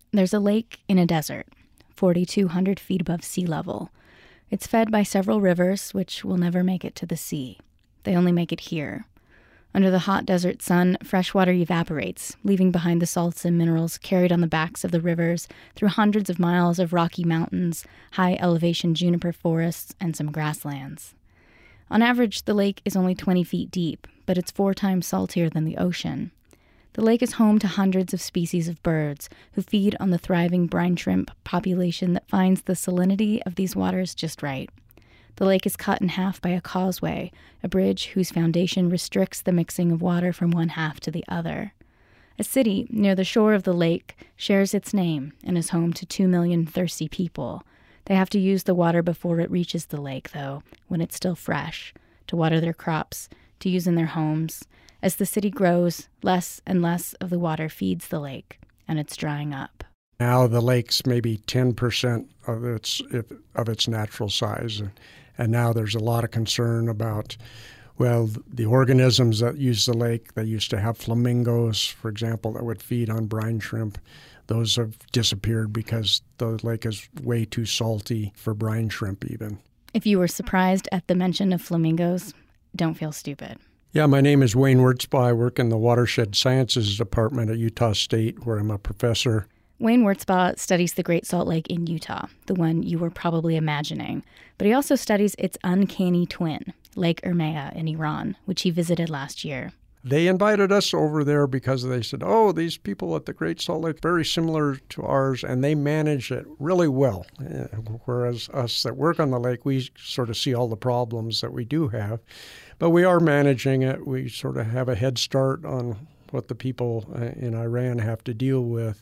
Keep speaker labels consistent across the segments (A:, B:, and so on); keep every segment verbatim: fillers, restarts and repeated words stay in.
A: There's a lake in a desert, forty-two hundred feet above sea level. It's fed by several rivers, which will never make it to the sea. They only make it here. Under the hot desert sun, fresh water evaporates, leaving behind the salts and minerals carried on the backs of the rivers through hundreds of miles of rocky mountains, high-elevation juniper forests, and some grasslands. On average, the lake is only twenty feet deep, but it's four times saltier than the ocean. The lake is home to hundreds of species of birds who feed on the thriving brine shrimp population that finds the salinity of these waters just right. The lake is cut in half by a causeway, a bridge whose foundation restricts the mixing of water from one half to the other. A city near the shore of the lake shares its name and is home to two million thirsty people. They have to use the water before it reaches the lake, though, when it's still fresh, to water their crops, to use in their homes. As the city grows, less and less of the water feeds the lake, and it's drying up.
B: Now the lake's maybe ten percent of its of its natural size, and, and now there's a lot of concern about, well, the organisms that use the lake. They used to have flamingos, for example, that would feed on brine shrimp. Those have disappeared because the lake is way too salty for brine shrimp even.
A: If you were surprised at the mention of flamingos, don't feel stupid.
B: Yeah, my name is Wayne Wurtzbaugh. I work in the Watershed Sciences Department at Utah State, where I'm a professor.
A: Wayne Wurtzbaugh studies the Great Salt Lake in Utah, the one you were probably imagining. But he also studies its uncanny twin, Lake Ermea in Iran, which he visited last year.
B: They invited us over there because they said, oh, these people at the Great Salt Lake, very similar to ours, and they manage it really well. Whereas us that work on the lake, we sort of see all the problems that we do have. But we are managing it. We sort of have a head start on what the people in Iran have to deal with.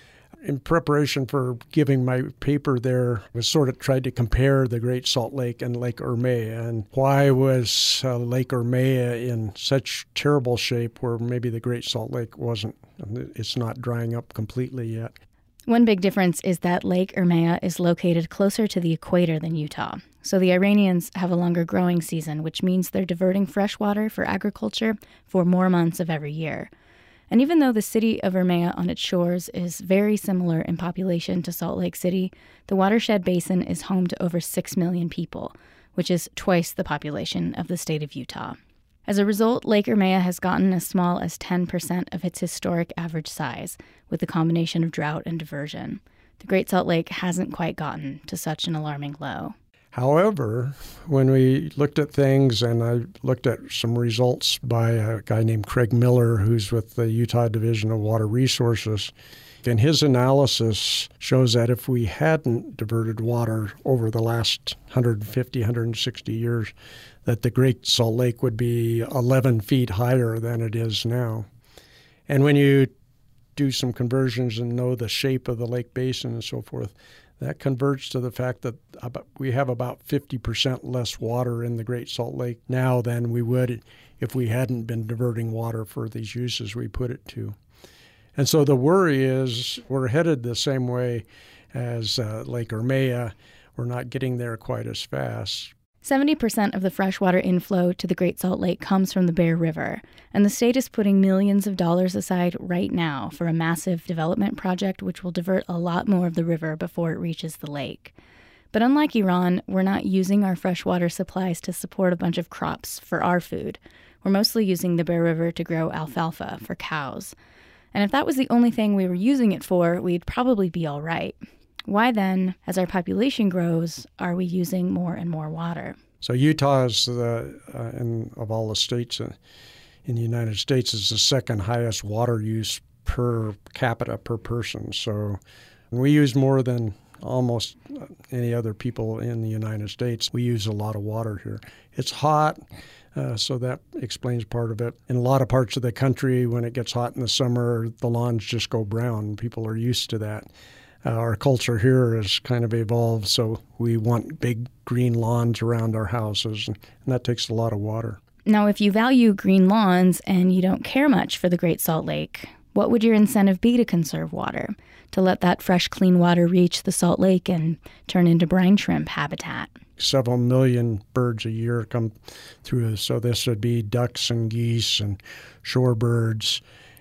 B: In preparation for giving my paper there, I sort of tried to compare the Great Salt Lake and Lake Ermea, and why was uh, Lake Ermea in such terrible shape where maybe the Great Salt Lake wasn't. It's not drying up completely yet.
A: One big difference is that Lake Ermea is located closer to the equator than Utah. So the Iranians have a longer growing season, which means they're diverting fresh water for agriculture for more months of every year. And even though the city of Ermea on its shores is very similar in population to Salt Lake City, the watershed basin is home to over six million people, which is twice the population of the state of Utah. As a result, Lake Ermea has gotten as small as ten percent of its historic average size, with the combination of drought and diversion. The Great Salt Lake hasn't quite gotten to such an alarming low.
B: However, when we looked at things, and I looked at some results by a guy named Craig Miller, who's with the Utah Division of Water Resources, and his analysis shows that if we hadn't diverted water over the last one hundred fifty, one hundred sixty years, that the Great Salt Lake would be eleven feet higher than it is now. And when you do some conversions and know the shape of the lake basin and so forth, that converts to the fact that about, we have about fifty percent less water in the Great Salt Lake now than we would if we hadn't been diverting water for these uses we put it to. And so the worry is we're headed the same way as uh, Lake Ermea. We're not getting there quite as fast.
A: seventy percent of the freshwater inflow to the Great Salt Lake comes from the Bear River, and the state is putting millions of dollars aside right now for a massive development project which will divert a lot more of the river before it reaches the lake. But unlike Iran, we're not using our freshwater supplies to support a bunch of crops for our food. We're mostly using the Bear River to grow alfalfa for cows. And if that was the only thing we were using it for, we'd probably be all right. Why then, as our population grows, are we using more and more water?
B: So Utah is, the, uh, in, of all the states uh, in the United States, is the second highest water use per capita per person. So we use more than almost any other people in the United States. We use a lot of water here. It's hot, uh, so that explains part of it. In a lot of parts of the country, when it gets hot in the summer, the lawns just go brown. People are used to that. Uh, our culture here has kind of evolved, so we want big green lawns around our houses, and, and that takes a lot of water.
A: Now, if you value green lawns and you don't care much for the Great Salt Lake, what would your incentive be to conserve water, to let that fresh, clean water reach the Salt Lake and turn into brine shrimp habitat?
B: Several million birds a year come through, so this would be ducks and geese and shorebirds.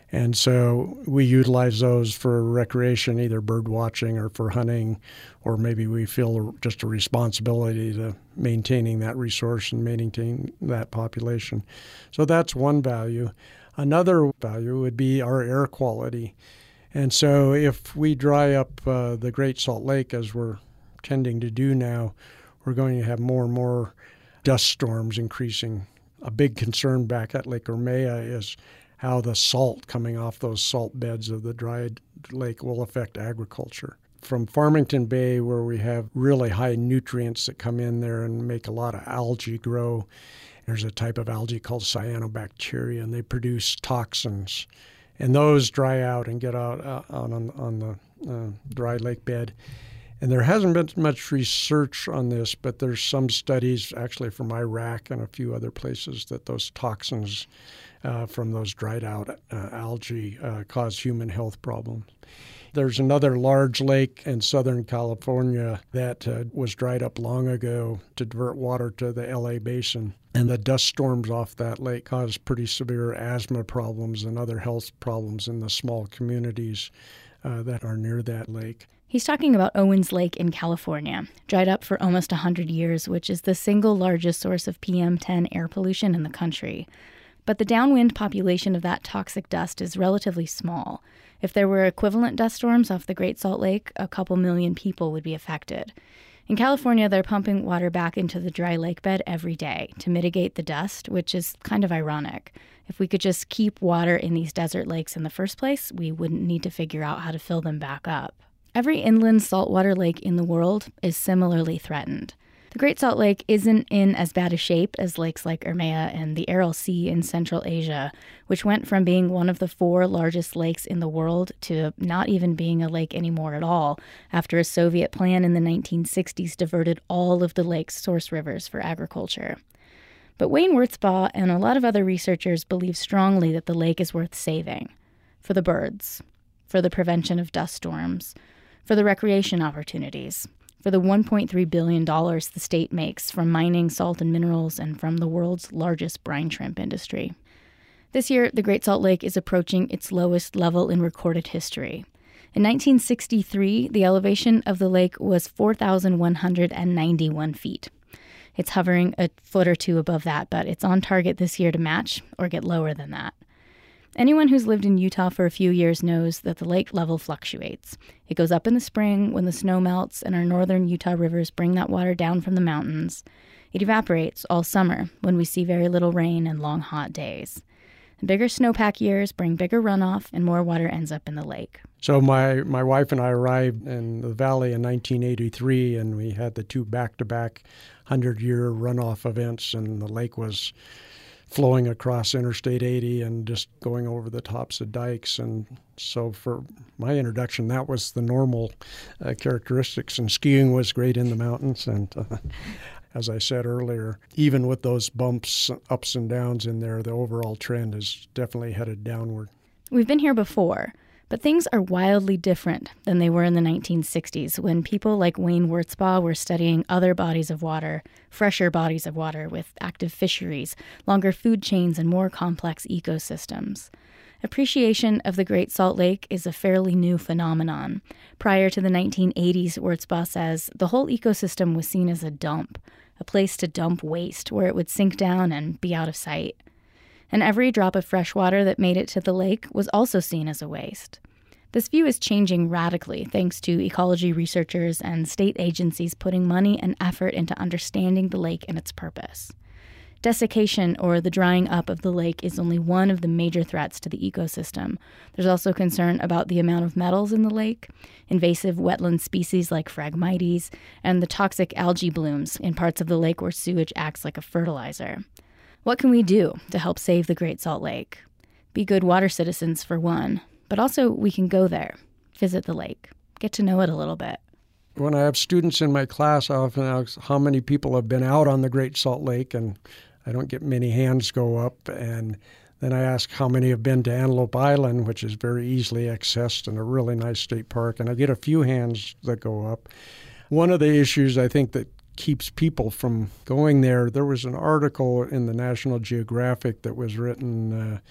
B: And so we utilize those for recreation, either bird watching or for hunting, or maybe we feel just a responsibility to maintaining that resource and maintaining that population. So that's one value. Another value would be our air quality. And so if we dry up uh, the Great Salt Lake, as we're tending to do now, we're going to have more and more dust storms increasing. A big concern back at Lake Ermea is how the salt coming off those salt beds of the dried lake will affect agriculture. From Farmington Bay, where we have really high nutrients that come in there and make a lot of algae grow, there's a type of algae called cyanobacteria, and they produce toxins. And those dry out and get out, out on, on the uh, dry lake bed. And there hasn't been much research on this, but there's some studies actually from Iraq and a few other places that those toxins uh, from those dried out uh, algae uh, cause human health problems. There's another large lake in Southern California that uh, was dried up long ago to divert water to the L A basin. And the dust storms off that lake caused pretty severe asthma problems and other health problems in the small communities uh, that are near that lake.
A: He's talking about Owens Lake in California, dried up for almost one hundred years, which is the single largest source of P M ten air pollution in the country. But the downwind population of that toxic dust is relatively small. If there were equivalent dust storms off the Great Salt Lake, a couple million people would be affected. In California, they're pumping water back into the dry lake bed every day to mitigate the dust, which is kind of ironic. If we could just keep water in these desert lakes in the first place, we wouldn't need to figure out how to fill them back up. Every inland saltwater lake in the world is similarly threatened. The Great Salt Lake isn't in as bad a shape as lakes like Ermea and the Aral Sea in Central Asia, which went from being one of the four largest lakes in the world to not even being a lake anymore at all, after a Soviet plan in the nineteen sixties diverted all of the lake's source rivers for agriculture. But Wayne Wurzbaugh and a lot of other researchers believe strongly that the lake is worth saving. For the birds, for the prevention of dust storms, for the recreation opportunities, for the one point three billion dollars the state makes from mining salt and minerals and from the world's largest brine shrimp industry. This year, the Great Salt Lake is approaching its lowest level in recorded history. In nineteen sixty-three, the elevation of the lake was four thousand one hundred ninety-one feet. It's hovering a foot or two above that, but it's on target this year to match or get lower than that. Anyone who's lived in Utah for a few years knows that the lake level fluctuates. It goes up in the spring when the snow melts and our northern Utah rivers bring that water down from the mountains. It evaporates all summer when we see very little rain and long hot days. The bigger snowpack years bring bigger runoff and more water ends up in the lake.
B: So my, my wife and I arrived in the valley in nineteen eighty-three, and we had the two back-to-back hundred-year runoff events, and the lake was flowing across Interstate eighty and just going over the tops of dikes. And so for my introduction, that was the normal uh, characteristics. And skiing was great in the mountains. And uh, as I said earlier, even with those bumps, ups and downs in there, the overall trend is definitely headed downward.
A: We've been here before, but things are wildly different than they were in the nineteen sixties when people like Wayne Wurzbaugh were studying other bodies of water, fresher bodies of water with active fisheries, longer food chains, and more complex ecosystems. Appreciation of the Great Salt Lake is a fairly new phenomenon. Prior to the nineteen eighties, Wurzbaugh says, the whole ecosystem was seen as a dump, a place to dump waste where it would sink down and be out of sight. And every drop of fresh water that made it to the lake was also seen as a waste. This view is changing radically thanks to ecology researchers and state agencies putting money and effort into understanding the lake and its purpose. Desiccation, or the drying up of the lake, is only one of the major threats to the ecosystem. There's also concern about the amount of metals in the lake, invasive wetland species like Phragmites, and the toxic algae blooms in parts of the lake where sewage acts like a fertilizer. What can we do to help save the Great Salt Lake? Be good water citizens, for one, but also we can go there, visit the lake, get to know it a little bit.
B: When I have students in my class, I often ask how many people have been out on the Great Salt Lake, and I don't get many hands go up. And then I ask how many have been to Antelope Island, which is very easily accessed and a really nice state park, and I get a few hands that go up. One of the issues I think that keeps people from going there, there was an article in the National Geographic that was written uh,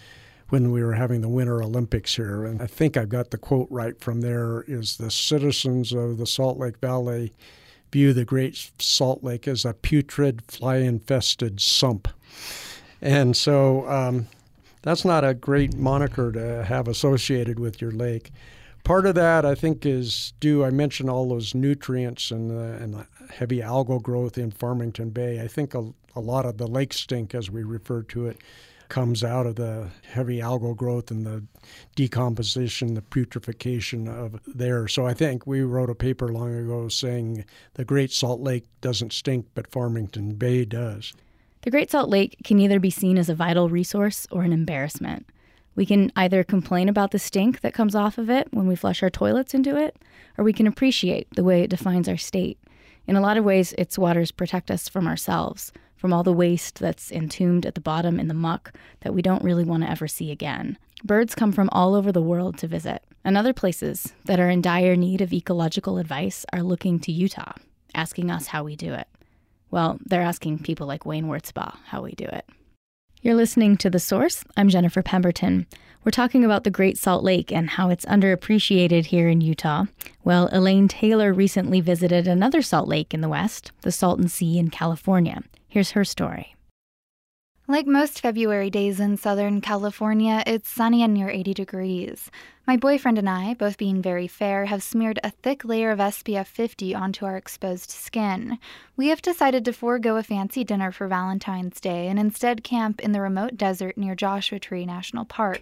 B: when we were having the Winter Olympics here. And I think I've got the quote right from there, is the citizens of the Salt Lake Valley view the Great Salt Lake as a putrid, fly-infested sump. And so um, that's not a great moniker to have associated with your lake. Part of that, I think, is due, I mentioned all those nutrients and the, and the heavy algal growth in Farmington Bay. I think a, a lot of the lake stink, as we refer to it, comes out of the heavy algal growth and the decomposition, the putrefaction of there. So I think we wrote a paper long ago saying the Great Salt Lake doesn't stink, but Farmington Bay does.
A: The Great Salt Lake can either be seen as a vital resource or an embarrassment. We can either complain about the stink that comes off of it when we flush our toilets into it, or we can appreciate the way it defines our state. In a lot of ways, its waters protect us from ourselves, from all the waste that's entombed at the bottom in the muck that we don't really want to ever see again. Birds come from all over the world to visit, and other places that are in dire need of ecological advice are looking to Utah, asking us how we do it. Well, they're asking people like Wayne Wurtzbaugh how we do it. You're listening to The Source. I'm Jennifer Pemberton. We're talking about the Great Salt Lake and how it's underappreciated here in Utah. Well, Elaine Taylor recently visited another salt lake in the West, the Salton Sea in California. Here's her story.
C: Like most February days in Southern California, it's sunny and near eighty degrees. My boyfriend and I, both being very fair, have smeared a thick layer of S P F fifty onto our exposed skin. We have decided to forego a fancy dinner for Valentine's Day and instead camp in the remote desert near Joshua Tree National Park.